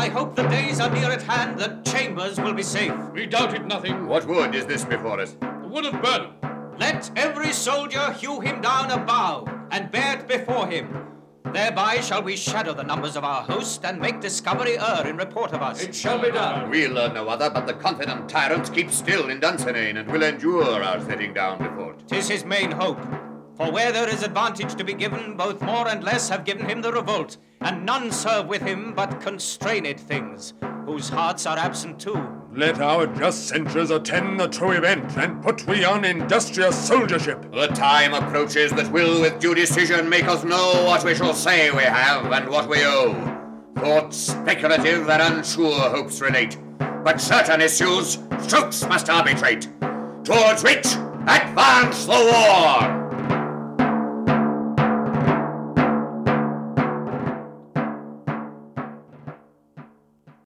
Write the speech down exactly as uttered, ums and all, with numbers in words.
I hope the days are near at hand that Chambers will be safe. We doubted nothing. What wood is this before us? The wood of Burnham. Let every soldier hew him down a bough, and bear it before him. Thereby shall we shadow the numbers of our host, and make discovery err in report of us. It shall be done. We'll learn no other, but the confident tyrant keeps still in Dunsinane, and will endure our setting down before it. 'Tis his main hope. For where there is advantage to be given, both more and less have given him the revolt, and none serve with him but constrained things, whose hearts are absent too. Let our just censures attend the true event, and put we on industrious soldiership. The time approaches that will with due decision make us know what we shall say we have and what we owe. Thoughts speculative that unsure hopes relate, but certain issues strokes must arbitrate. Towards which advance the war!